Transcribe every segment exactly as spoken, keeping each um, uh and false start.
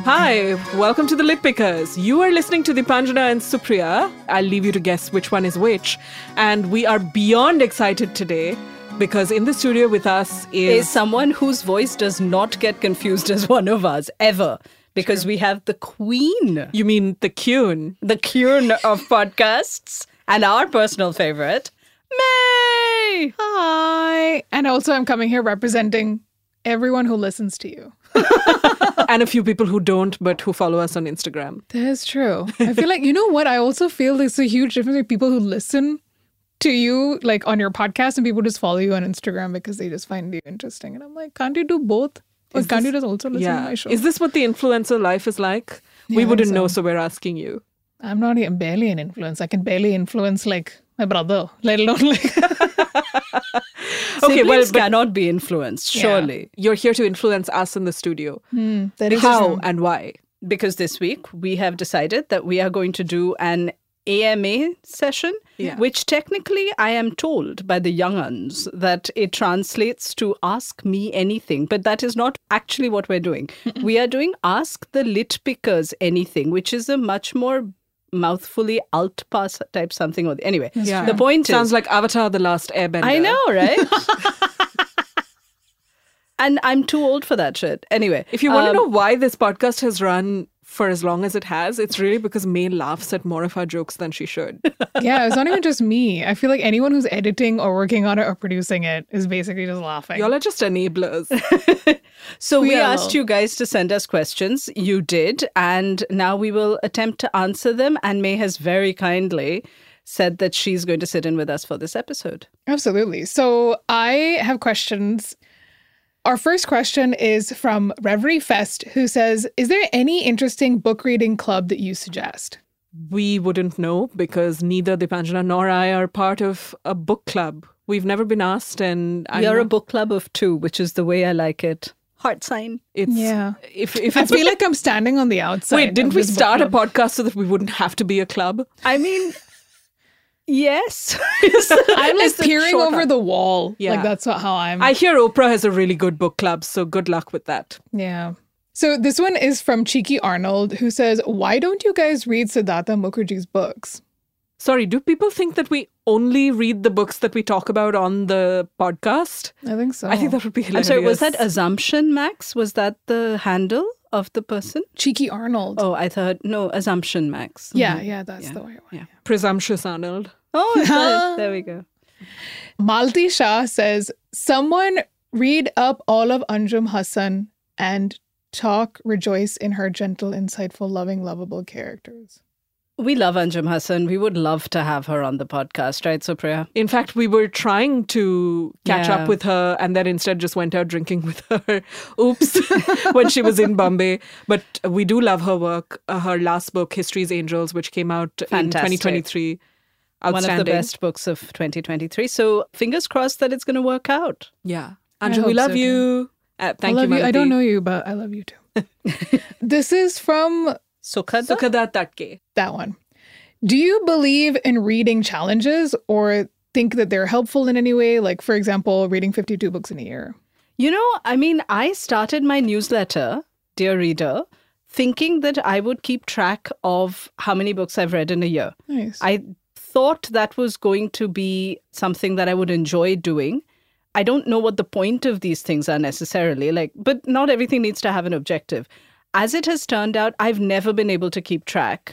Hi, welcome to the Lit Pickers. You are listening to Deepanjana and Supriya. I'll leave you to guess which one is which. And we are beyond excited today because in the studio with us is... is someone whose voice does not get confused as one of us, ever. Because True. We have the queen. You mean the Kyun? The Kyun of podcasts. And our personal favorite, May! Hi! And also I'm coming here representing everyone who listens to you. And a few people who don't, but who follow us on Instagram. That's true. I feel like, you know what? I also feel there's a huge difference between people who listen to you, like on your podcast, and people just follow you on Instagram because they just find you interesting. And I'm like, can't you do both? Or Is can't this, you just also listen yeah. to my show? Is this what the influencer life is like? Yeah, we wouldn't so. know, so we're asking you. I'm not even barely an influence. I can barely influence like my brother, let alone like... Okay, well, but cannot be influenced, surely. Yeah. You're here to influence us in the studio. Hmm, that is How true. and why? Because this week we have decided that we are going to do an A M A session, yeah. which technically I am told by the young uns that it translates to Ask Me Anything. But that is not actually what we're doing. We are doing Ask the Lit Pickers Anything, which is a much more mouthfully alt pass type something. Or the, anyway, yeah. the point Sounds is... like Avatar The Last Airbender. I know, right? And I'm too old for that shit. Anyway. If you want um, to know why this podcast has run for as long as it has, it's really because May laughs at more of our jokes than she should. Yeah, it's not even just me. I feel like anyone who's editing or working on it or producing it is basically just laughing. Y'all are just enablers. So we, we asked you guys to send us questions. You did. And now we will attempt to answer them. And May has very kindly said that she's going to sit in with us for this episode. Absolutely. So I have questions. Our first question is from Reverie Fest, who says, is there any interesting book reading club that you suggest? We wouldn't know because neither Deepanjana nor I are part of a book club. We've never been asked, and we I'm are not... a book club of two, which is the way I like it. Heart sign. It's, yeah. If, if I feel like I'm standing on the outside. Wait, didn't of we this book start a club. podcast so that we wouldn't have to be a club? I mean... Yes. I'm like peering over up. the wall. Yeah. Like that's what, how I'm. I hear Oprah has a really good book club, so good luck with that. Yeah. So this one is from Cheeky Arnold, who says, why don't you guys read Siddhartha Mukherjee's books? Sorry, do people think that we only read the books that we talk about on the podcast? I think so. I think that would be I'm hilarious. sorry, was that Assumption, Max? Was that the handle of the person? Cheeky Arnold. Oh, I thought, no, Assumption, Max. Yeah, Mm-hmm. yeah, that's Yeah. the way. Yeah. Presumptuous Arnold? Oh, there, there we go. Malti Shah says, someone read up all of Anjum Hassan and talk, rejoice in her gentle, insightful, loving, lovable characters. We love Anjum Hassan. We would love to have her on the podcast, right, Supriya? In fact, we were trying to catch Yeah. up with her and then instead just went out drinking with her. Oops, when she was in Bombay. But we do love her work. Uh, her last book, History's Angels, which came out in Fantastic. twenty twenty-three. Outstanding. One of the best books of twenty twenty-three. So fingers crossed that it's going to work out. Yeah. I Anju, hope we love so, you. Uh, thank I love you, you. I don't Malati. know you, but I love you too. This is from Sukhada? Sukhada Tatke. that one. Do you believe in reading challenges or think that they're helpful in any way? Like, for example, reading fifty-two books in a year. You know, I mean, I started my newsletter, Dear Reader, thinking that I would keep track of how many books I've read in a year. Nice. I thought that was going to be something that I would enjoy doing. I don't know what the point of these things are necessarily, like, but not everything needs to have an objective. As it has turned out, I've never been able to keep track.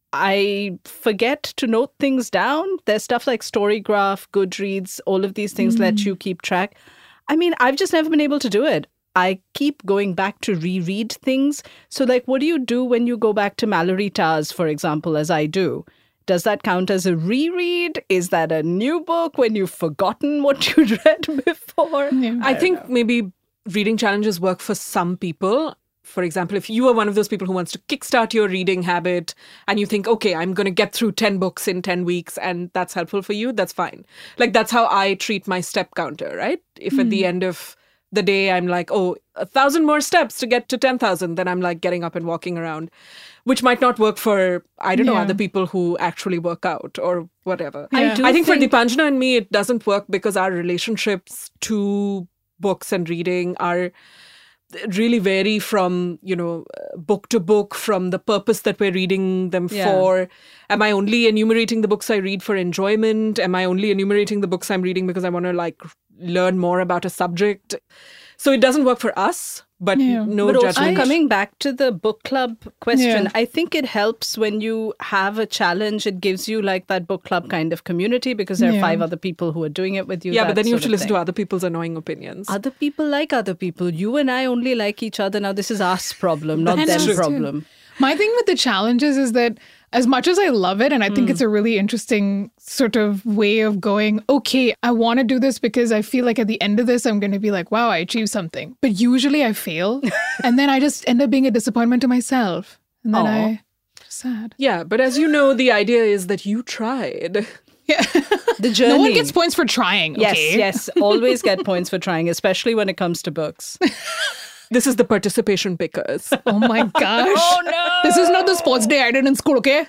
I forget to note things down. There's stuff like Storygraph, Goodreads, all of these things mm. let you keep track. I mean, I've just never been able to do it. I keep going back to reread things. So, like, what do you do when you go back to Mallory Tars, for example, as I do? Does that count as a reread? Is that a new book when you've forgotten what you'd read before? Yeah. I, I think know. maybe reading challenges work for some people. For example, if you are one of those people who wants to kickstart your reading habit and you think, okay, I'm going to get through ten books in ten weeks and that's helpful for you, that's fine. Like, that's how I treat my step counter, right? If mm. at the end of the day, I'm like, oh, a thousand more steps to get to ten thousand, then I'm like getting up and walking around, which might not work for, I don't know, Yeah. other people who actually work out or whatever. Yeah. I do I think, think for Deepanjana and me, it doesn't work because our relationships to books and reading are really vary from, you know, book to book, from the purpose that we're reading them Yeah. for. Am I only enumerating the books I read for enjoyment? Am I only enumerating the books I'm reading because I want to like learn more about a subject? So it doesn't work for us, but Yeah. no But also judgment. coming back to the book club question, Yeah. I think it helps when you have a challenge. It gives you like that book club kind of community because there are Yeah. five other people who are doing it with you. yeah, but that then you have sort to of listen to thing. other people's annoying opinions. Other people like other people. You and I only like each other. Now this is us problem, not That's them true. problem. My thing with the challenges is that as much as I love it, and I think it's a really interesting sort of way of going, okay, I want to do this because I feel like at the end of this, I'm going to be like, wow, I achieved something. But usually I fail. And then I just end up being a disappointment to myself. And then Aw. I, sad. Yeah, but as you know, the idea is that you tried. Yeah. The journey. No one gets points for trying. Yes, Okay? yes. Always get points for trying, especially when it comes to books. This is the participation pickers. Oh my gosh. Oh, no. This is not the sports day I did in school, okay?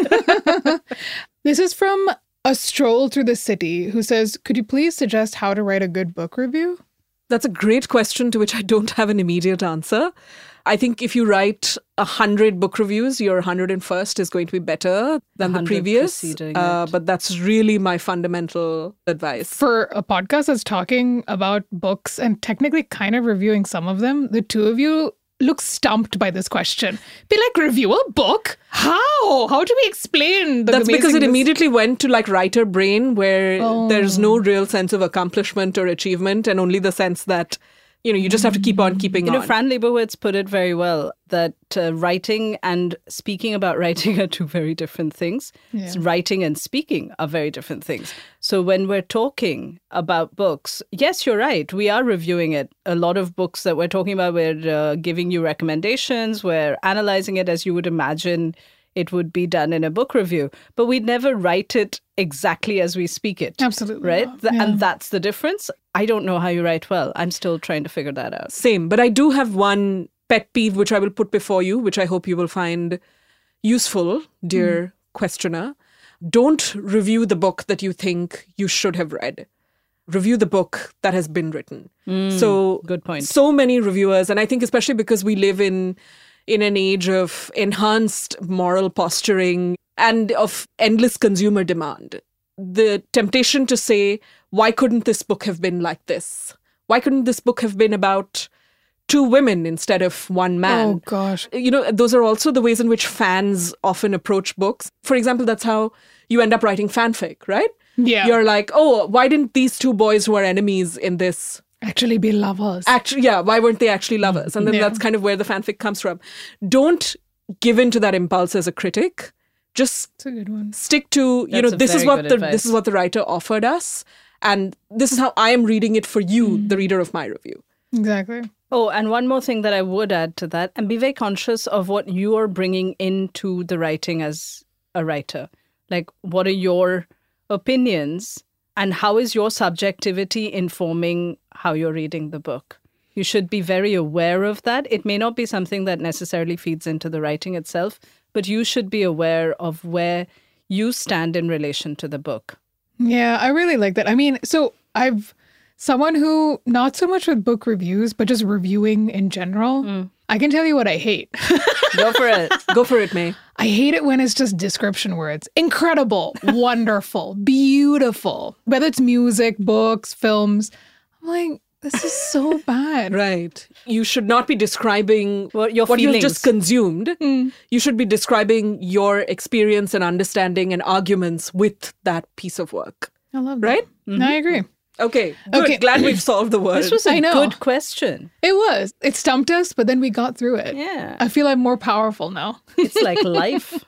This is from A Stroll Through the City, who says, could you please suggest how to write a good book review? That's a great question to which I don't have an immediate answer. I think if you write a hundred book reviews, your hundred and first is going to be better than the hundred previous. preceding Uh, it. but that's really my fundamental advice. For a podcast that's talking about books and technically kind of reviewing some of them, the two of you look stumped by this question. Be like, review a book? How? How do we explain the That's because it amazingness? immediately went to like writer brain, where Oh. there's no real sense of accomplishment or achievement, and only the sense that, you know, you just have to keep on keeping You on. know, Fran Lebowitz put it very well that uh, writing and speaking about writing are two very different things. Yeah. Writing and speaking are very different things. So when we're talking about books, yes, you're right. We are reviewing it. A lot of books that we're talking about, we're uh, giving you recommendations. We're analyzing it as you would imagine it would be done in a book review. But we'd never write it exactly as we speak it. Absolutely Right? not. Th- Yeah. And that's the difference. I don't know how you write well. I'm still trying to figure that out. Same. But I do have one pet peeve, which I will put before you, which I hope you will find useful, dear questioner. Don't review the book that you think you should have read. Review the book that has been written. so good point. So many reviewers, and I think especially because we live in in an age of enhanced moral posturing and of endless consumer demand. The temptation to say, why couldn't this book have been like this? Why couldn't this book have been about two women instead of one man? Oh gosh. You know, those are also the ways in which fans often approach books. For example, that's how you end up writing fanfic, right? Yeah. You're like, oh, why didn't these two boys who are enemies in this Actually be lovers. actually, yeah, why weren't they actually lovers? And then Yeah. that's kind of where the fanfic comes from. Don't give in to that impulse as a critic. Just That's a good one. stick to, you That's know, a this is very what good the advice. this is what the writer offered us, and this is how I am reading it for you, Mm. the reader of my review. Exactly. Oh, and one more thing that I would add to that, and be very conscious of what you are bringing into the writing as a writer. Like, what are your opinions and how is your subjectivity informing how you're reading the book? You should be very aware of that. It may not be something that necessarily feeds into the writing itself, but you should be aware of where you stand in relation to the book. Yeah, I really like that. I mean, so I've someone who not so much with book reviews, but just reviewing in general. I can tell you what I hate. Go for it. Go for it, May. I hate it when it's just description words. Incredible, wonderful, beautiful. Whether it's music, books, films. I'm like, this is so bad. Right. You should not be describing What your what you've feelings. just consumed. You should be describing your experience and understanding and arguments with that piece of work. I love that. Right? No, I agree. Okay. Good. Okay. Glad we've solved the word. This was a I know. good question. It was. It stumped us, but then we got through it. Yeah. I feel I'm more powerful now. It's like life.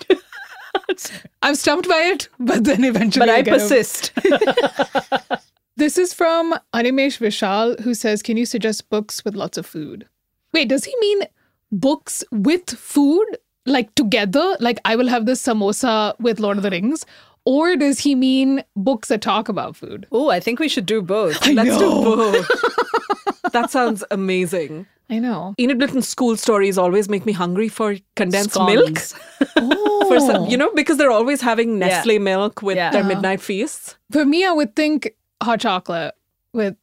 I'm stumped by it, but then eventually But I get over- persist. This is from Animesh Vishal, who says, can you suggest books with lots of food? Wait, does he mean books with food? Like together? Like I will have this samosa with Lord of the Rings? Or does he mean books that talk about food? Oh, I think we should do both. Let's do both. That sounds amazing. I know. Enid Blyton's school stories always make me hungry for condensed Scones. milk. Oh. For some, you know, because they're always having Yeah. Nestle milk with Yeah. their Uh-huh. midnight feasts. For me, I would think hot chocolate with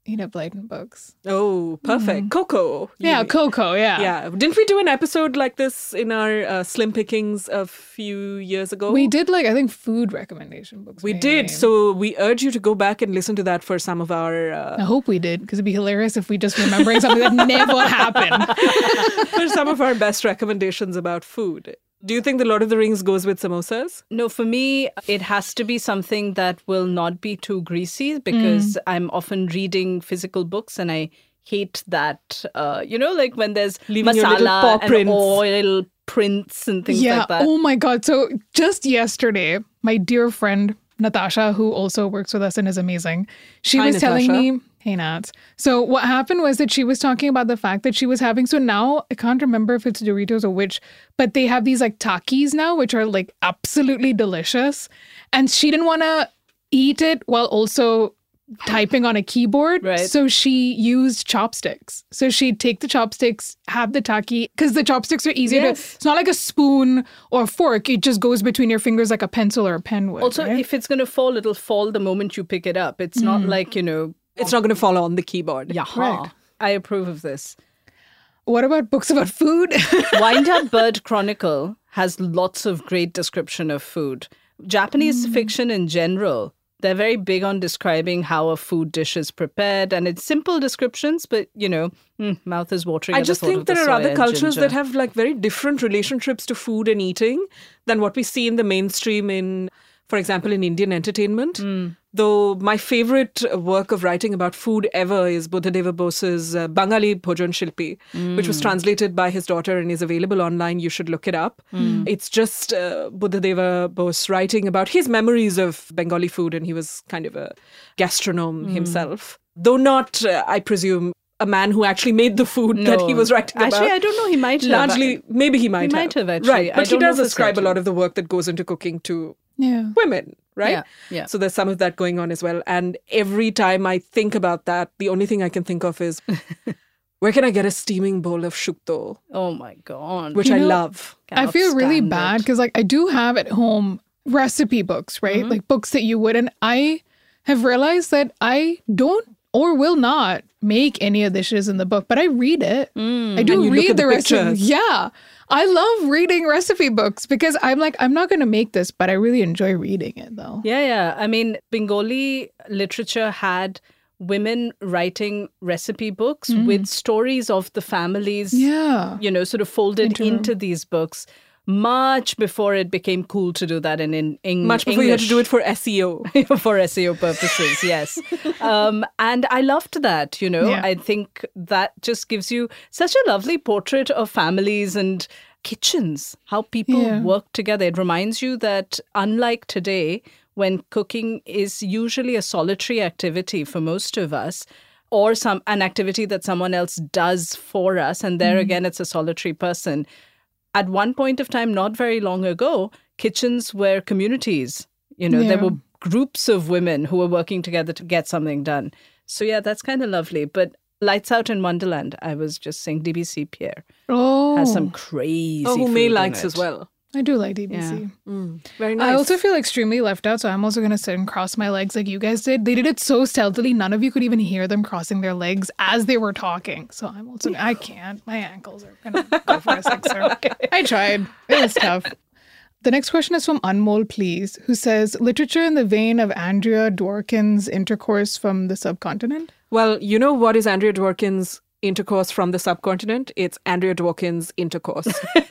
Enid Blyton books. Oh, perfect. Coco. you Yeah, mean. Coco, yeah. Yeah. Didn't we do an episode like this in our uh, Slim Pickings a few years ago? We did like, I think, food recommendation books. We maybe. did. So we urge you to go back and listen to that for some of our... I Uh, hope we did, because it'd be hilarious if we just remembering something that never happened. for some of our best recommendations about food. Do you think The Lord of the Rings goes with samosas? No, for me, it has to be something that will not be too greasy because I'm often reading physical books and I hate that, uh, you know, like when there's Leaving your little paw masala and prints. oil prints and things yeah. like that. Oh my God. So just yesterday, my dear friend Natasha, who also works with us and is amazing, she Hi, was telling Natasha. me, hey Nats. So what happened was that she was talking about the fact that she was having, so now I can't remember if it's Doritos or which, but they have these like Takis now, which are like absolutely delicious. And she didn't want to eat it while also typing on a keyboard. Right. So she used chopsticks. So she'd take the chopsticks, have the taki, because the chopsticks are easier Yes. to, it's not like a spoon or a fork. It just goes between your fingers like a pencil or a pen would. Also, right? if it's going to fall, it'll fall the moment you pick it up. It's not like, you know, It's not going to fall on the keyboard. yaha. Right. I approve of this. What about books about food? Wind Up Bird Chronicle has lots of great description of food. Japanese fiction in general, they're very big on describing how a food dish is prepared, and it's simple descriptions, but, you know, mm, mouth is watering. I at the just thought think of the there are soy other and cultures ginger. that have like very different relationships to food and eating than what we see in the mainstream in, for example, in Indian entertainment. Though my favorite work of writing about food ever is Buddhadeva Bose's uh, Bangali Bhojan Shilpi, which was translated by his daughter and is available online. You should look it up. It's just uh, Buddhadeva Bose writing about his memories of Bengali food, and he was kind of a gastronome himself. Though not, uh, I presume, a man who actually made the food that he No. was writing about. Actually, I don't know. He might have. Largely, maybe he might He have. might have, actually. Right, I but he don't know does for ascribe a certain. lot of the work that goes into cooking to yeah. women, right? Yeah, yeah. So there's some of that going on as well. And every time I think about that, the only thing I can think of is, where can I get a steaming bowl of shukto, Oh my God. which You I know, love. I Cannot feel really stand bad it. because like I do have at home recipe books, right? Like books that you would. And I have realized that I don't or will not make any of the dishes in the book, but I read it. I do And you look read at the the recipe. pictures. Yeah. I love reading recipe books because I'm like, I'm not going to make this, but I really enjoy reading it though. Yeah, yeah. I mean, Bengali literature had women writing recipe books with stories of the families, Yeah. you know, sort of folded Into- into these books much before it became cool to do that in, in, in Much before you had to do it for S E O. for S E O purposes, yes. Um, and I loved that, you know. Yeah. I think that just gives you such a lovely portrait of families and kitchens, how people Yeah. work together. It reminds you that unlike today, when cooking is usually a solitary activity for most of us, or some an activity that someone else does for us, and there again, it's a solitary person. At one point of time, not very long ago, kitchens were communities. You know, there Yeah. were groups of women who were working together to get something done. So yeah, that's kind of lovely. But Lights Out in Wonderland, I was just saying, D B C Pierre Oh, has some crazy Oh, who food May in likes it. as well. I do like D B C. Yeah. Very nice. I also feel extremely left out, so I'm also going to sit and cross my legs like you guys did. They did it so stealthily, none of you could even hear them crossing their legs as they were talking. So I'm also, I can't. My ankles are going to go for a sixer. I tried. It was tough. The next question is from Anmol, please, who says, literature in the vein of Andrea Dworkin's Intercourse from the Subcontinent? Well, you know what is Andrea Dworkin's Intercourse from the Subcontinent? It's Andrea Dworkin's Intercourse.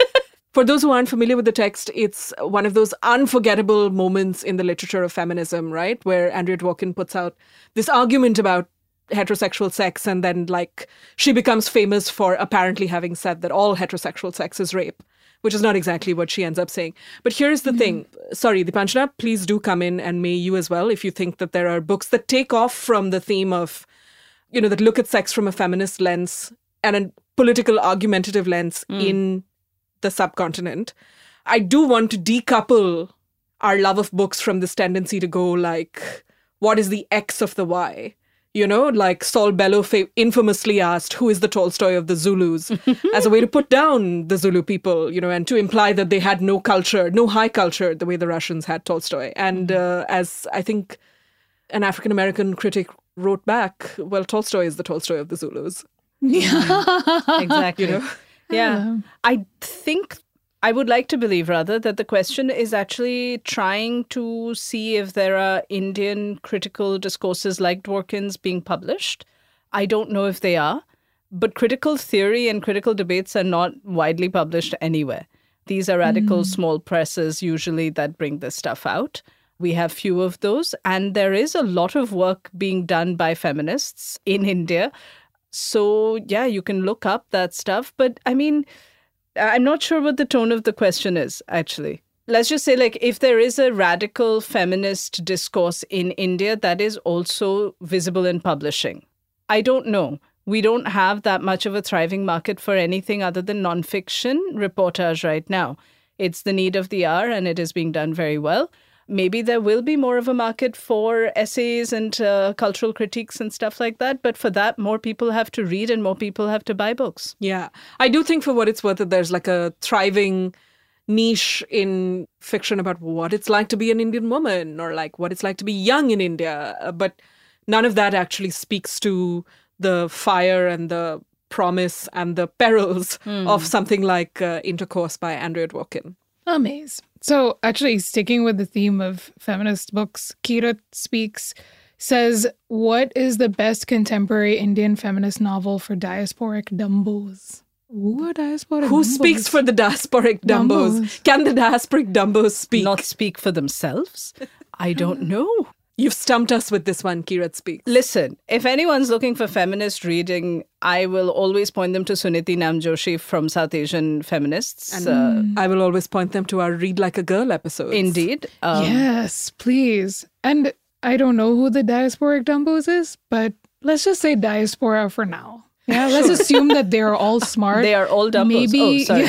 For those who aren't familiar with the text, it's one of those unforgettable moments in the literature of feminism, right? Where Andrea Dworkin puts out this argument about heterosexual sex, and then like she becomes famous for apparently having said that all heterosexual sex is rape, which is not exactly what she ends up saying. But here's the thing. Sorry, Dipanjana, please do come in, and may you as well, if you think that there are books that take off from the theme of, you know, that look at sex from a feminist lens and a political argumentative lens in the subcontinent. I do want to decouple our love of books from this tendency to go like, what is the X of the Y? You know, like Saul Bellow fa- infamously asked, who is the Tolstoy of the Zulus? As a way to put down the Zulu people, you know, and to imply that they had no culture, no high culture, the way the Russians had Tolstoy. And uh, as I think an African-American critic wrote back, well, Tolstoy is the Tolstoy of the Zulus. Yeah. Exactly. You know? Yeah. I think, I would like to believe rather, that the question is actually trying to see if there are Indian critical discourses like Dworkin's being published. I don't know if they are, but critical theory and critical debates are not widely published anywhere. These are radical mm. small presses usually that bring this stuff out. We have few of those, and there is a lot of work being done by feminists in India. So, yeah, you can look up that stuff. But I mean, I'm not sure what the tone of the question is, actually. Let's just say, like, if there is a radical feminist discourse in India, that is also visible in publishing. I don't know. We don't have that much of a thriving market for anything other than nonfiction reportage right now. It's the need of the hour, and it is being done very well. Maybe there will be more of a market for essays and uh, cultural critiques and stuff like that. But for that, more people have to read and more people have to buy books. Yeah. I do think for what it's worth that there's like a thriving niche in fiction about what it's like to be an Indian woman or like what it's like to be young in India. Uh, but none of that actually speaks to the fire and the promise and the perils mm. of something like uh, Intercourse by Andrea Dworkin. Amaze. So actually, sticking with the theme of feminist books, Kirat Speaks says, what is the best contemporary Indian feminist novel for diasporic dumbos? Who are diasporic Who dumbos? speaks for the diasporic dumbos? dumbos? Can the diasporic dumbos speak? Not speak for themselves? I don't know. You've stumped us with this one, Kirat Speaks. Listen, if anyone's looking for feminist reading, I will always point them to Suniti Namjoshi from South Asian Feminists. And uh, I will always point them to our Read Like a Girl episodes. Indeed. Um, yes, please. And I don't know who the diasporic dumbos is, but let's just say diaspora for now. Yeah, let's sure. assume that they're all smart. They are all dumbos. Maybe, oh, sorry.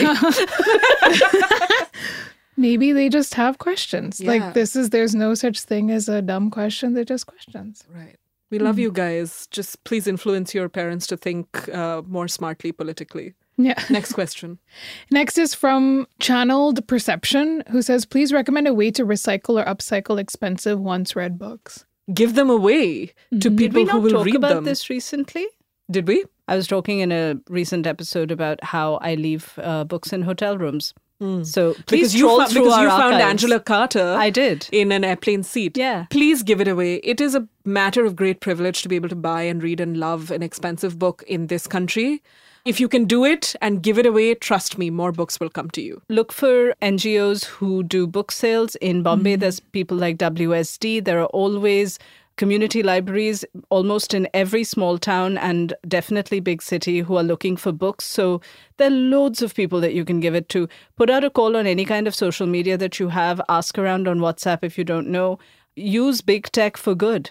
Yeah. Maybe they just have questions. Yeah. Like this is, there's no such thing as a dumb question. They're just questions. Right. We love mm. you guys. Just please influence your parents to think uh, more smartly politically. Yeah. Next question. Next is from Channeled Perception, who says, please recommend a way to recycle or upcycle expensive once read books. Give them away mm-hmm. to people who will read them. Did we not talk about this recently? Did we? I was talking in a recent episode about how I leave uh, books in hotel rooms. Mm. So please because you, troll fa- through because our you found archives. Angela Carter I did. in an airplane seat. Yeah. Please give it away. It is a matter of great privilege to be able to buy and read and love an expensive book in this country. If you can do it and give it away, trust me, more books will come to you. Look for N G Os who do book sales. In Bombay, mm. there's people like W S D. There are always community libraries almost in every small town and definitely big city who are looking for books. So there are loads of people that you can give it to. Put out a call on any kind of social media that you have. Ask around on WhatsApp if you don't know. Use big tech for good.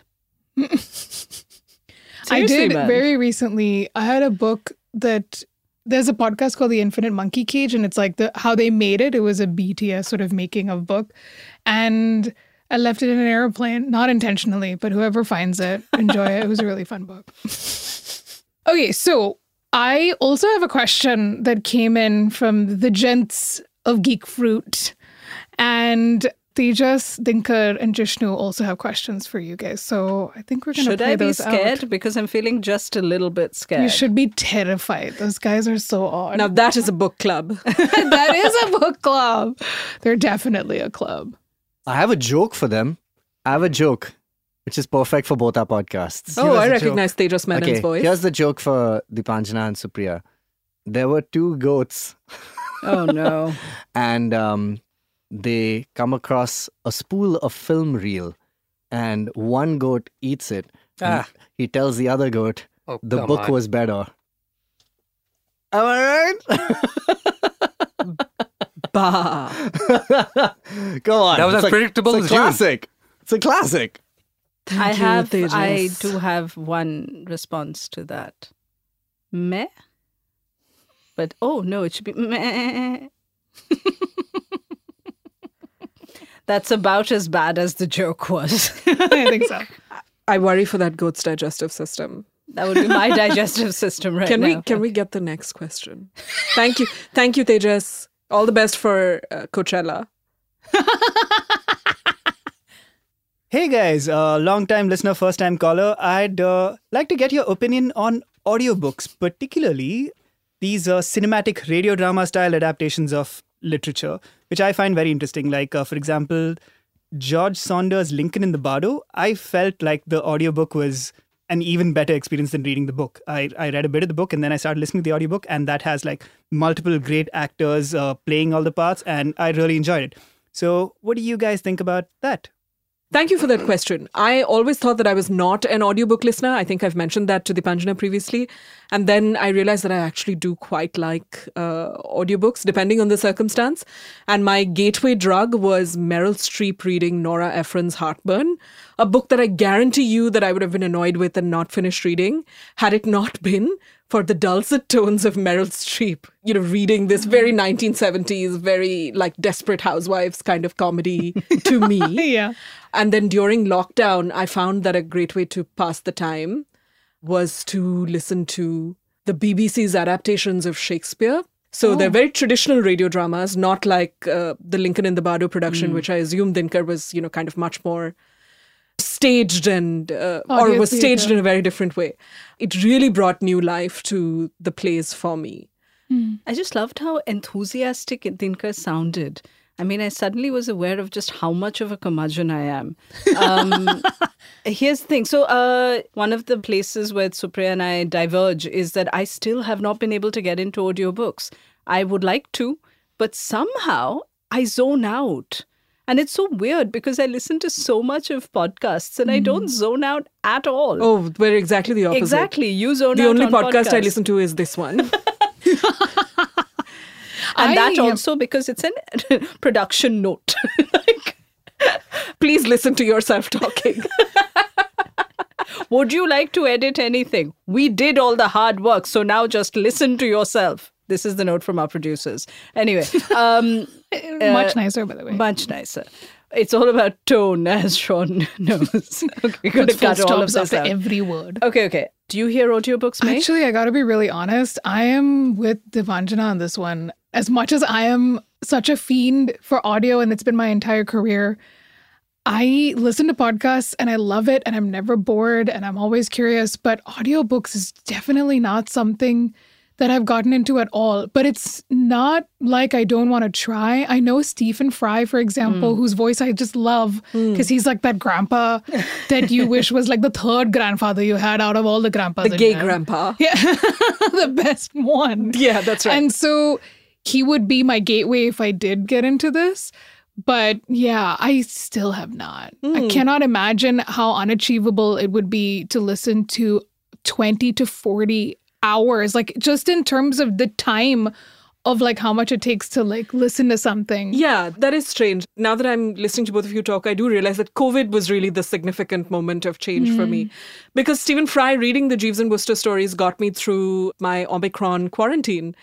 I did man. very recently. I had a book that there's a podcast called The Infinite Monkey Cage, and it's like the how they made it. It was a B T S sort of making of book. And I left it in an airplane, not intentionally, but whoever finds it, enjoy it. It was a really fun book. Okay, so I also have a question that came in from the gents of Geek Fruit. And Tejas, Dinkar, and Jishnu also have questions for you guys. So I think we're going to play those out. Should I be scared? Because I'm feeling just a little bit scared. You should be terrified. Those guys are so odd. Now that is a book club. That is a book club. They're definitely a club. I have a joke for them. I have a joke, which is perfect for both our podcasts. Oh, I recognize Tejas Menon's okay, voice. Here's the joke for Deepanjana and Supriya. There were two goats. Oh, no. And um, they come across a spool of film reel. And one goat eats it. Ah. He tells the other goat, oh, the book on. was better. Am I right? Bah. Go on. That was it's as predictable as as you. It's a classic. It's a classic. Thank I you, have. Tejas. I do have one response to that. Meh. But oh no, it should be meh. That's about as bad as the joke was. I think so. I worry for that goat's digestive system. That would be my digestive system right can now. We, can we get the next question? Thank you. Thank you, Tejas. All the best for uh, Coachella. Hey guys, uh, long time listener, first time caller. I'd uh, like to get your opinion on audiobooks, particularly these uh, cinematic radio drama style adaptations of literature, which I find very interesting. Like, uh, for example, George Saunders' Lincoln in the Bardo. I felt like the audiobook was an even better experience than reading the book. I, I read a bit of the book and then I started listening to the audiobook, and that has like multiple great actors uh, playing all the parts, and I really enjoyed it. So what do you guys think about that? Thank you for that question. I always thought that I was not an audiobook listener. I think I've mentioned that to Dipanjana previously. And then I realized that I actually do quite like uh, audiobooks, depending on the circumstance. And my gateway drug was Meryl Streep reading Nora Ephron's Heartburn, a book that I guarantee you that I would have been annoyed with and not finished reading had it not been for the dulcet tones of Meryl Streep, you know, reading this very nineteen seventies, very like Desperate Housewives kind of comedy to me. Yeah. And then during lockdown, I found that a great way to pass the time was to listen to the B B C's adaptations of Shakespeare. So Oh. they're very traditional radio dramas, not like uh, the Lincoln in the Bardo production, which I assume Dinkar was, you know, kind of much more staged and uh, or Audio was staged theatre. in a very different way. It really brought new life to the plays for me. I just loved how enthusiastic Dinkar sounded. I mean, I suddenly was aware of just how much of a curmudgeon I am. Um, here's the thing. So uh, one of the places where Supriya and I diverge is that I still have not been able to get into audiobooks. I would like to, but somehow I zone out. And it's so weird because I listen to so much of podcasts and I don't zone out at all. Oh, we're exactly the opposite. exactly. You zone The out only on podcast I podcasts. listen to is this one. And I that am- also because it's a production note. Like, Please listen to yourself talking. would you like to edit anything? We did all the hard work, so now just listen to yourself. This is the note from our producers. Anyway, um, Much nicer, by the way. much nicer. It's all about tone, as Sean knows. Okay, we're going to Puts full cut all of stops this after out. every word. Okay, okay. Do you hear audiobooks, May? Actually, I got to be really honest. I am with Dipanjana on this one. As much as I am such a fiend for audio, and it's been my entire career, I listen to podcasts and I love it and I'm never bored and I'm always curious. But audiobooks is definitely not something that I've gotten into at all. But it's not like I don't want to try. I know Stephen Fry, for example, whose voice I just love because he's like that grandpa that you wish was like the third grandfather you had out of all the grandpas. The that gay you had. grandpa. Yeah, the best one. Yeah, that's right. And so he would be my gateway if I did get into this. But yeah, I still have not. I cannot imagine how unachievable it would be to listen to twenty to forty hours, like just in terms of the time of like how much it takes to like listen to something. Yeah, that is strange. Now that I'm listening to both of you talk, I do realize that COVID was really the significant moment of change for me. Because Stephen Fry reading the Jeeves and Wooster stories got me through my Omicron quarantine.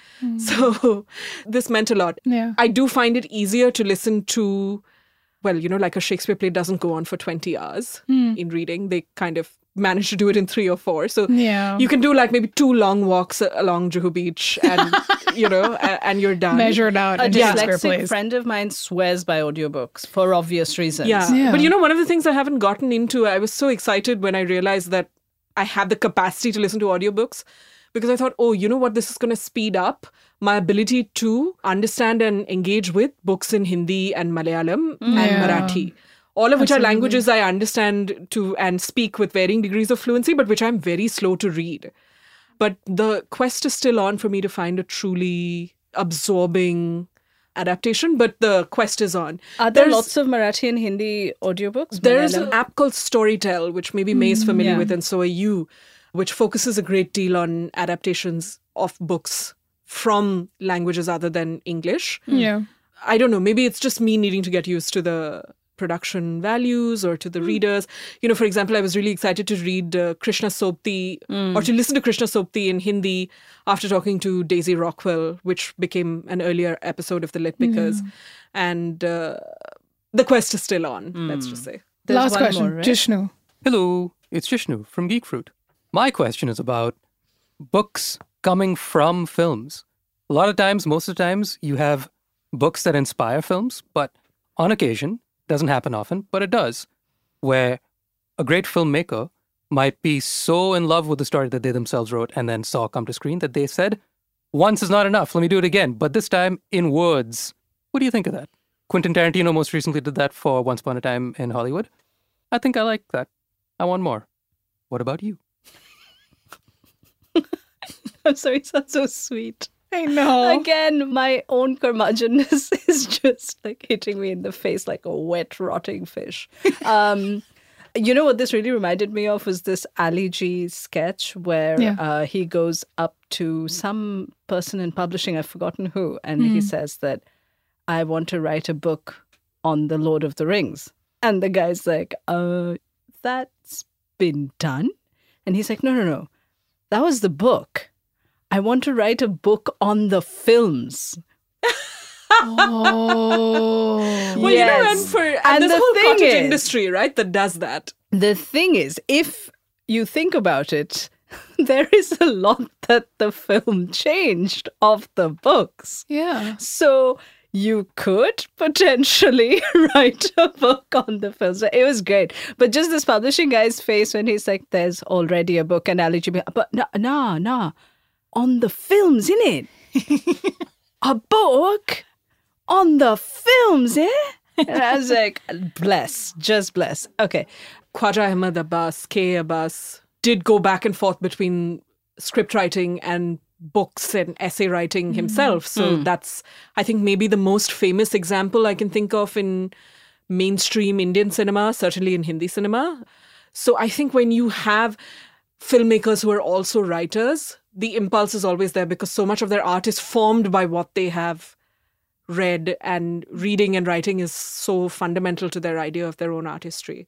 So this meant a lot. Yeah. I do find it easier to listen to, well, you know, like a Shakespeare play doesn't go on for twenty hours in reading. They kind of manage to do it in three or four. So Yeah. you can do like maybe two long walks along Juhu Beach and, you know, a- and you're done. Measured out A in Shakespeare dyslexic plays. friend of mine swears by audiobooks for obvious reasons. Yeah. Yeah. But you know, one of the things I haven't gotten into, I was so excited when I realized that I had the capacity to listen to audiobooks because I thought, oh, you know what, this is going to speed up my ability to understand and engage with books in Hindi and Malayalam and Yeah. Marathi. All of which are Absolutely. languages I understand to and speak with varying degrees of fluency, but which I'm very slow to read. But the quest is still on for me to find a truly absorbing adaptation, but the quest is on. Are there There's- lots of Marathi and Hindi audiobooks? There's Malayalam? an app called Storytel, which maybe May is familiar yeah. with, and so are you, which focuses a great deal on adaptations of books from languages other than English. Yeah. I don't know, maybe it's just me needing to get used to the production values or to the readers. You know, for example, I was really excited to read uh, Krishna Sobti or to listen to Krishna Sobti in Hindi after talking to Daisy Rockwell, which became an earlier episode of the Lit Pickers. And uh, the quest is still on, let's just say. There's Last one question, more, right? Jishnu. Hello, it's Jishnu from Geek Fruit. My question is about books coming from films. A lot of times, most of the times, you have books that inspire films, but on occasion, doesn't happen often, but it does. where a great filmmaker might be so in love with the story that they themselves wrote and then saw come to screen that they said, once is not enough, let me do it again, but this time in words. What do you think of that? Quentin Tarantino most recently did that for Once Upon a Time in Hollywood. I think I like that. I want more. What about you? I'm sorry, it sounds so sweet. I know. Again, my own curmudgeonness is just like hitting me in the face like a wet, rotting fish. Um, you know what this really reminded me of was this Ali G sketch where Yeah. uh, he goes up to some person in publishing, I've forgotten who, and he says that, I want to write a book on the Lord of the Rings. And the guy's like, uh, that's been done? And he's like, no, no, no. That was the book. I want to write a book on the films. Oh. Well, you know, Yes. and for and, And there's the a whole thing cottage is- industry, right, that does that. The thing is, if you think about it, there is a lot that the film changed of the books. Yeah. So you could potentially write a book on the film. So it was great. But just this publishing guy's face when he's like, there's already a book, and Ali G B, but no, no, no, on the films, innit? A book on the films, eh? And I was like, bless, just bless. Okay. Khwaja Ahmad Abbas, K. Abbas, did go back and forth between script writing and books and essay writing himself. So that's, I think, maybe the most famous example I can think of in mainstream Indian cinema, certainly in Hindi cinema. So I think when you have filmmakers who are also writers, the impulse is always there because so much of their art is formed by what they have read, and reading and writing is so fundamental to their idea of their own artistry.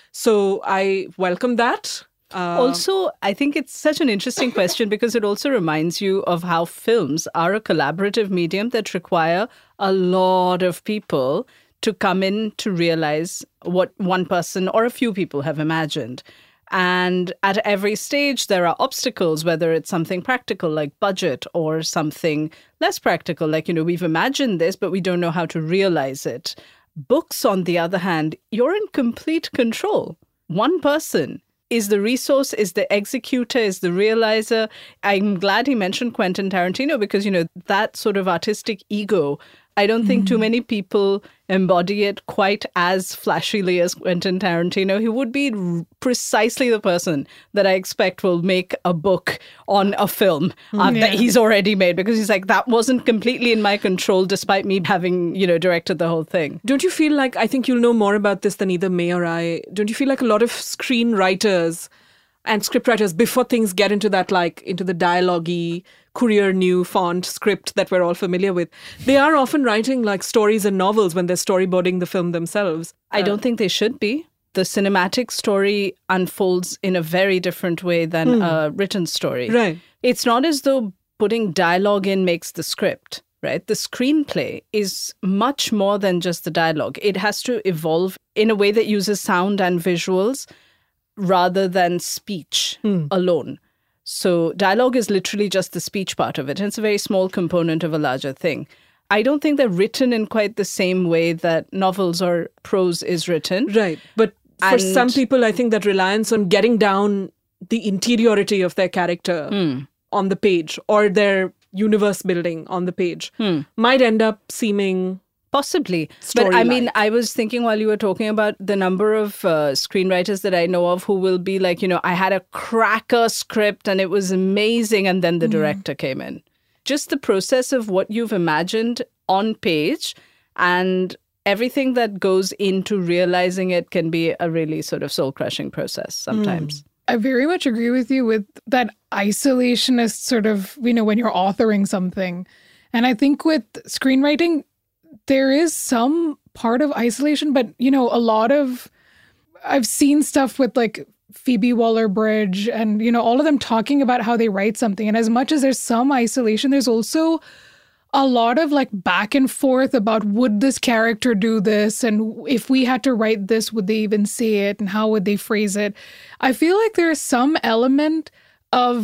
So I welcome that. Uh, Also, I think it's such an interesting question because it also reminds you of how films are a collaborative medium that require a lot of people to come in to realize what one person or a few people have imagined. And at every stage, there are obstacles, whether it's something practical like budget or something less practical, like, you know, we've imagined this, but we don't know how to realize it. Books, on the other hand, you're in complete control. One person is the resource, is the executor, is the realizer. I'm glad he mentioned Quentin Tarantino because, you know, that sort of artistic ego, I don't think too many people embody it quite as flashily as Quentin Tarantino. He would be r- precisely the person that I expect will make a book on a film uh, that Yeah. he's already made, because he's like, that wasn't completely in my control despite me having, you know, directed the whole thing. don't you feel like, I think you'll know more about this than either May or I, don't you feel like a lot of screenwriters and scriptwriters, before things get into that, like into the dialogue-y, Courier New font script that we're all familiar with, they are often writing like stories and novels when they're storyboarding the film themselves. I don't think they should be. The cinematic story unfolds in a very different way than a written story. Right. It's not as though putting dialogue in makes the script, right? The screenplay is much more than just the dialogue. It has to evolve in a way that uses sound and visuals rather than speech alone. So dialogue is literally just the speech part of it. And it's a very small component of a larger thing. I don't think they're written in quite the same way that novels or prose is written. Right. But for And- some people, I think that reliance on getting down the interiority of their character on the page or their universe building on the page might end up seeming Possibly. But I mean, Story-like. I was thinking while you were talking about the number of uh, screenwriters that I know of who will be like, you know, I had a cracker script and it was amazing. And then the director came in. Just the process of what you've imagined on page and everything that goes into realizing it can be a really sort of soul crushing process sometimes. I very much agree with you with that isolationist sort of, you know, when you're authoring something. And I think with screenwriting, there is some part of isolation, but, you know, a lot of, I've seen stuff with like Phoebe Waller-Bridge and, you know, all of them talking about how they write something. And as much as there's some isolation, there's also a lot of like back and forth about would this character do this? And if we had to write this, would they even say it? And how would they phrase it? I feel like there's some element of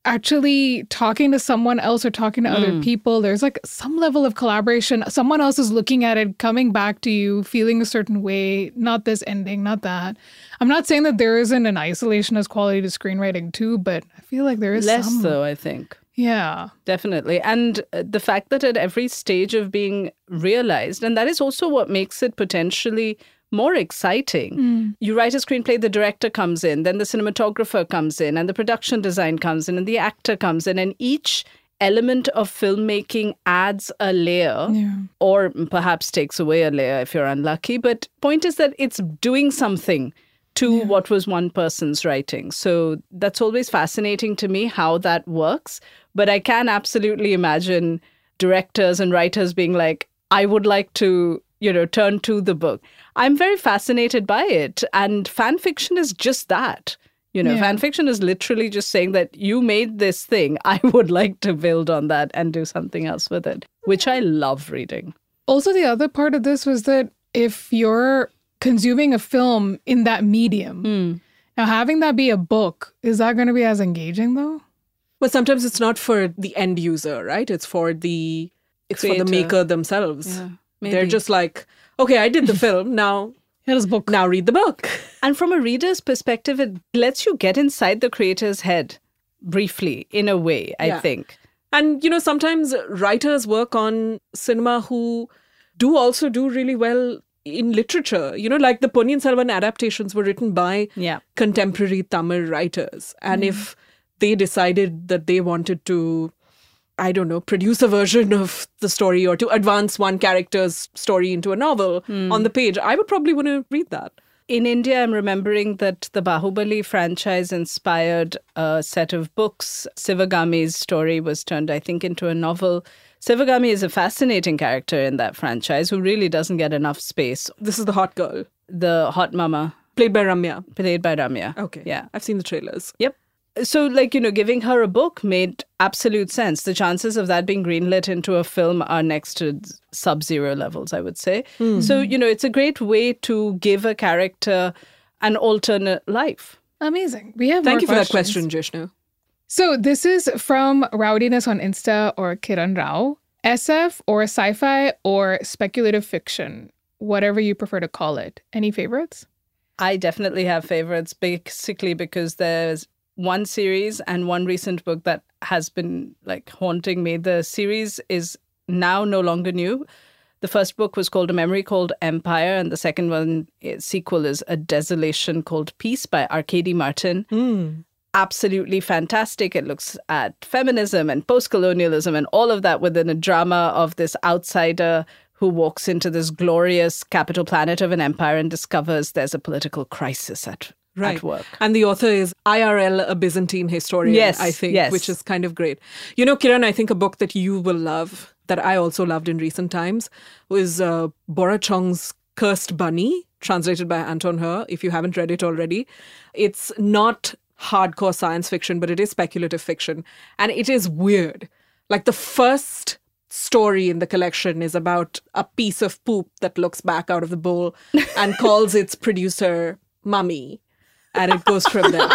actually talking to someone else or talking to mm. other people. There's like some level of collaboration. Someone else is looking at it, coming back to you, feeling a certain way, not this ending, not that. I'm not saying that there isn't an isolationist quality to screenwriting too, but I feel like there is less some. though, I think. Yeah. Definitely. And the fact that at every stage of being realized, and that is also what makes it potentially more exciting. Mm. You write a screenplay, the director comes in, then the cinematographer comes in, and the production design comes in, and the actor comes in, and each element of filmmaking adds a layer yeah. or perhaps takes away a layer if you're unlucky. But point is that it's doing something to yeah. what was one person's writing. So that's always fascinating to me how that works. But I can absolutely imagine directors and writers being like, I would like to, you know, turn to the book. I'm very fascinated by it. And fan fiction is just that. You know, yeah. fan fiction is literally just saying that you made this thing. I would like to build on that and do something else with it, which I love reading. Also, the other part of this was that if you're consuming a film in that medium, mm. now having that be a book, is that going to be as engaging though? Well, sometimes it's not for the end user, right? It's for the it's Creator. for the maker themselves. Yeah, they're just like, okay, I did the film. Now, here's a book. Now read the book. And from a reader's perspective, it lets you get inside the creator's head briefly, in a way, I yeah. think. And, you know, sometimes writers work on cinema who do also do really well in literature. You know, like the Ponniyin Selvan adaptations were written by yeah. contemporary Tamil writers. And mm. if they decided that they wanted to, I don't know, produce a version of the story or to advance one character's story into a novel mm. on the page, I would probably want to read that. In India, I'm remembering that the Bahubali franchise inspired a set of books. Sivagami's story was turned, I think, into a novel. Sivagami is a fascinating character in that franchise who really doesn't get enough space. This is the hot girl. The hot mama. Played by Ramya. Played by Ramya. Okay. Yeah. I've seen the trailers. Yep. So, like, you know, giving her a book made absolute sense. The chances of that being greenlit into a film are next to sub-zero levels, I would say. Mm-hmm. So, you know, it's a great way to give a character an alternate life. Amazing. We have Thank more you questions. for that question, Jishnu. So this is from Rowdiness on Insta or Kiran Rao. S F or sci-fi or speculative fiction, whatever you prefer to call it. Any favorites? I definitely have favorites, basically because there's one series and one recent book that has been like haunting me. The series is now no longer new. The first book was called A Memory Called Empire, and the second one, sequel, is A Desolation Called Peace by Arkady Martin. Mm. Absolutely fantastic. It looks at feminism and post-colonialism and all of that within a drama of this outsider who walks into this glorious capital planet of an empire and discovers there's a political crisis at Right. at work. And the author is I R L, a Byzantine historian, yes, I think, yes. which is kind of great. You know, Kiran, I think a book that you will love, that I also loved in recent times, was uh, Bora Chong's Cursed Bunny, translated by Anton Her, if you haven't read it already. It's not hardcore science fiction, but it is speculative fiction. And it is weird. Like the first story in the collection is about a piece of poop that looks back out of the bowl and calls its producer Mummy. And it goes from there.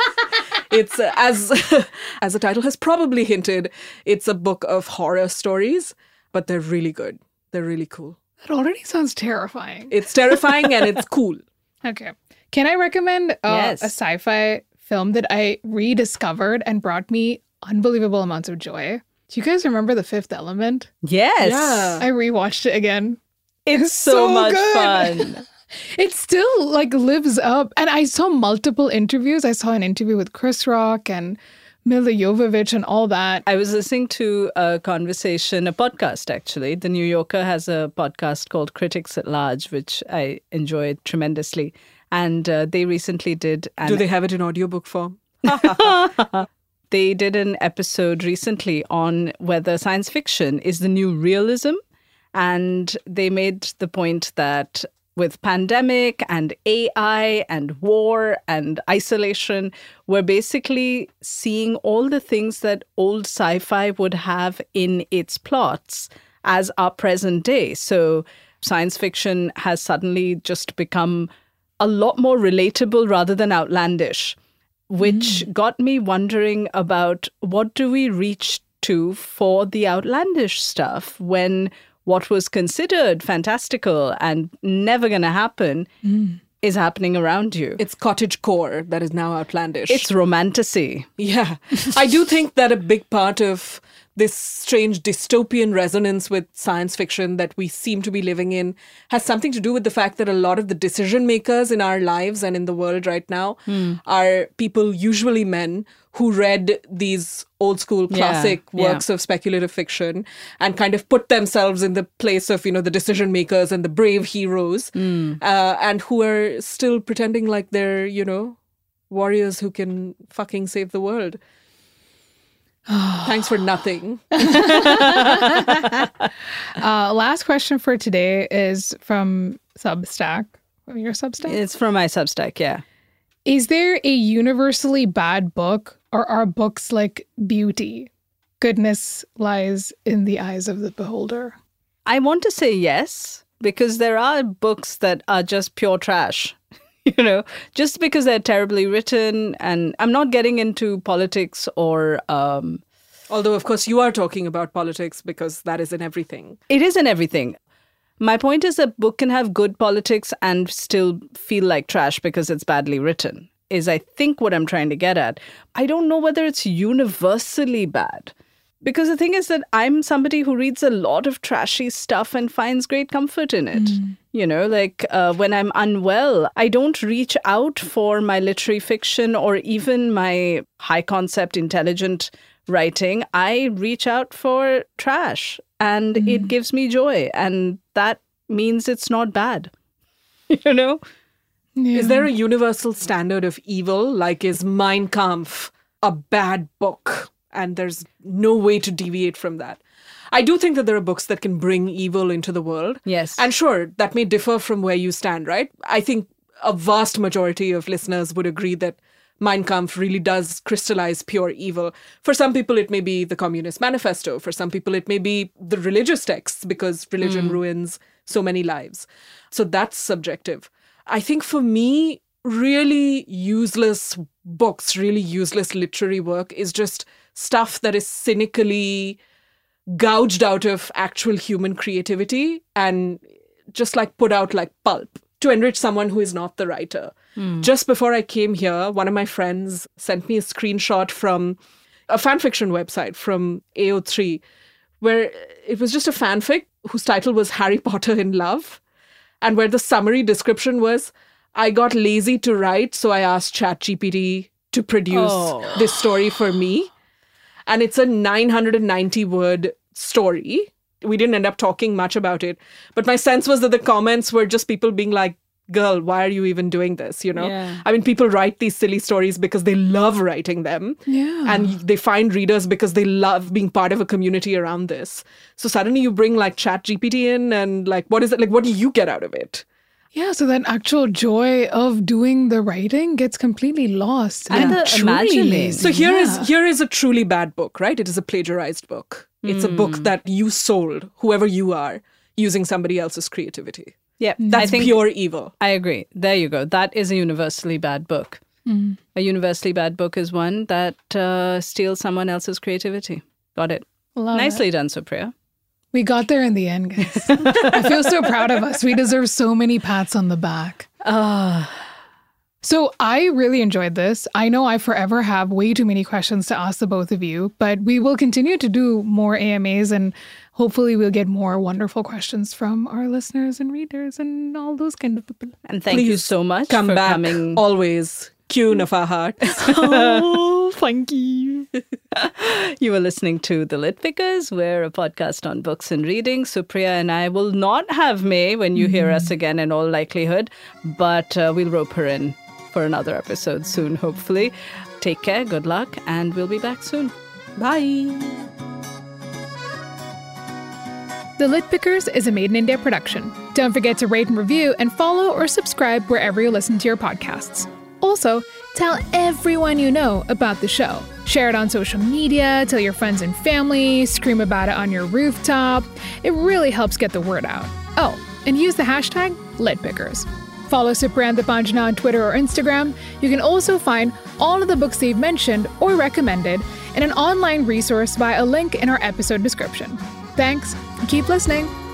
It's, uh, as as the title has probably hinted, it's a book of horror stories, but they're really good. They're really cool. That already sounds terrifying. It's terrifying and it's cool. Okay. Can I recommend uh, yes. a sci-fi film that I rediscovered and brought me unbelievable amounts of joy? Do you guys remember The Fifth Element? Yes. Yeah. I rewatched it again. It's, it's so, so much good. fun. It still like lives up. And I saw multiple interviews. I saw an interview with Chris Rock and Milla Jovovich and all that. I was listening to a conversation, a podcast actually. The New Yorker has a podcast called Critics at Large, which I enjoyed tremendously. And uh, they recently did... An- Do they have it in audiobook form? They did an episode recently on whether science fiction is the new realism. And they made the point that with pandemic and A I and war and isolation, we're basically seeing all the things that old sci-fi would have in its plots as our present day. So science fiction has suddenly just become a lot more relatable rather than outlandish. which mm. got me wondering about what do we reach to for the outlandish stuff when what was considered fantastical and never going to happen mm. is happening around you. It's cottagecore that is now outlandish. It's romantasy. Yeah. I do think that a big part of this strange dystopian resonance with science fiction that we seem to be living in has something to do with the fact that a lot of the decision makers in our lives and in the world right now mm. are people, usually men, who read these old school classic yeah, works yeah. of speculative fiction and kind of put themselves in the place of, you know, the decision makers and the brave heroes mm. uh, and who are still pretending like they're, you know, warriors who can fucking save the world. Thanks for nothing. uh, last question for today is from Substack. Your Substack? It's from my Substack, yeah. Is there a universally bad book, or are books like beauty? Goodness lies in the eyes of the beholder. I want to say yes, because there are books that are just pure trash. You know, just because they're terribly written, and I'm not getting into politics or... Um, Although, of course, you are talking about politics because that is in everything. It is in everything. My point is that a book can have good politics and still feel like trash because it's badly written, is I think what I'm trying to get at. I don't know whether it's universally bad. Because the thing is that I'm somebody who reads a lot of trashy stuff and finds great comfort in it. Mm. You know, like uh, when I'm unwell, I don't reach out for my literary fiction or even my high concept, intelligent writing. I reach out for trash and mm. it gives me joy. And that means it's not bad. You know? Yeah. Is there a universal standard of evil? Like, is Mein Kampf a bad book? And there's no way to deviate from that. I do think that there are books that can bring evil into the world. Yes. And sure, that may differ from where you stand, right? I think a vast majority of listeners would agree that Mein Kampf really does crystallize pure evil. For some people, it may be the Communist Manifesto. For some people, it may be the religious texts because religion mm. ruins so many lives. So that's subjective. I think for me, really useless books, really useless literary work is just stuff that is cynically gouged out of actual human creativity and just like put out like pulp to enrich someone who is not the writer. Mm. Just before I came here, one of my friends sent me a screenshot from a fanfiction website from A O three where it was just a fanfic whose title was Harry Potter in Love and where the summary description was, I got lazy to write, so I asked ChatGPT to produce oh. this story for me. And it's a nine hundred ninety word story. We didn't end up talking much about it. But my sense was that the comments were just people being like, girl, why are you even doing this? You know, yeah. I mean, people write these silly stories because they love writing them. Yeah. And they find readers because they love being part of a community around this. So suddenly you bring like ChatGPT in and like, what is it? Like, what do you get out of it? Yeah, so that actual joy of doing the writing gets completely lost. And yeah. the imagining. So here yeah. is here is a truly bad book, right? It is a plagiarized book. It's mm. a book that you sold, whoever you are, using somebody else's creativity. Yeah, that's I think, pure evil. I agree. There you go. That is a universally bad book. Mm. A universally bad book is one that uh, steals someone else's creativity. Got it. Love Nicely it. done, Supriya. We got there in the end, guys. I feel so proud of us. We deserve so many pats on the back. Uh, so I really enjoyed this. I know I forever have way too many questions to ask the both of you, but we will continue to do more A M As and hopefully we'll get more wonderful questions from our listeners and readers and all those kind of people. And thank Please you so much come for back coming. Always. Queen of our hearts. Oh, thank you. You were listening to The Lit Pickers. We're a podcast on books and reading. Supriya and I will not have May when you mm. hear us again in all likelihood, but uh, we'll rope her in for another episode soon, hopefully. Take care, good luck, and we'll be back soon. Bye. The Lit Pickers is a Made in India production. Don't forget to rate and review and follow or subscribe wherever you listen to your podcasts. Also, tell everyone you know about the show. Share it on social media, tell your friends and family, scream about it on your rooftop. It really helps get the word out. Oh, and use the hashtag LitPickers. Follow Supriya and Deepanjana on Twitter or Instagram. You can also find all of the books they've mentioned or recommended in an online resource via a link in our episode description. Thanks, and keep listening.